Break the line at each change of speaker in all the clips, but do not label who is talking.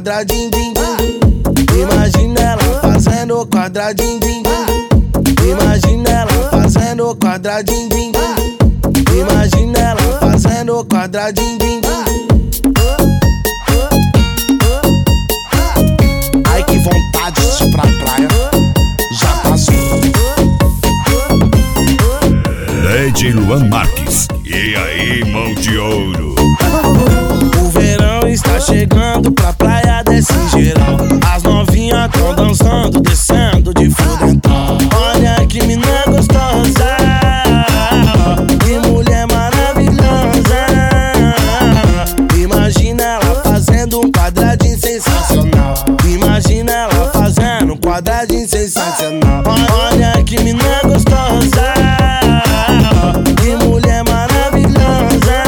quadradinho, din, din. Imagina ela fazendo quadradinho, din, din. Imagina ela fazendo quadradinho, din, din. Imagina ela fazendo quadradinho, din, din. Ai, que vontade de ir pra praia. Já passou.
DJ Luan Marques. E aí, mão de ouro?
O verão está chegando pra praia desse geral. As novinhas tão dançando, descendo de fio dental. Olha que mina gostosa, que mulher maravilhosa. Imagina ela fazendo um quadradinho sensacional. Imagina ela fazendo um quadradinho sensacional. Olha que mina gostosa, que mulher maravilhosa.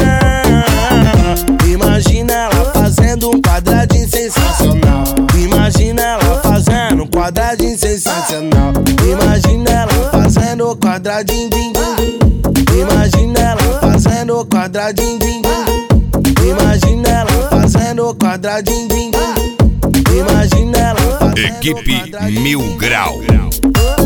Imagina ela fazendo um quadradinho sensacional. Imagina ela fazendo um quadradinho sensacional. Imagina ela fazendo quadradinho, din, din. Imagina ela fazendo quadradinho, din, din. Imagina ela fazendo quadradinho, din, din. Imagina ela fazendo
Equipe
quadradinho,
Mil
din, din.
Grau.